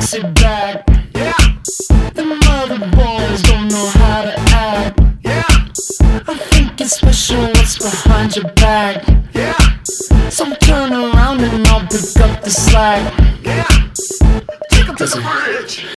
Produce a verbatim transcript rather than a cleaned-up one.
sit back. Yeah, Them other boys don't know how to act. yeah, I think it's special what's behind your back. yeah, So turn around and I'll pick up the slack. yeah. Take 'em to the bridge.